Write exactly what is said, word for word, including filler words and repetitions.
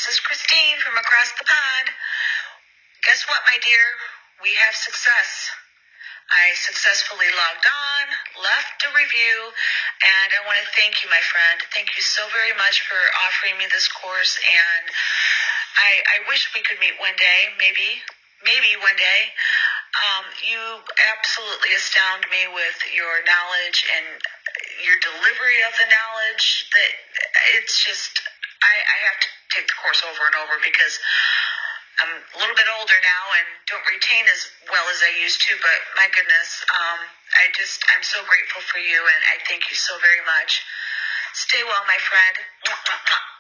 This is Christine from across the pond. Guess what, my dear? We have success. I successfully logged on, left a review, and I want to thank you, my friend. Thank you so very much for offering me this course, and I, I wish we could meet one day, maybe, maybe one day. Um, you absolutely astound me with your knowledge and your delivery of the knowledge. That it's just, I, I have to take the course over and over because I'm a little bit older now and don't retain as well as I used to, but my goodness, um, I just, I'm so grateful for you, and I thank you so very much. Stay well, my friend.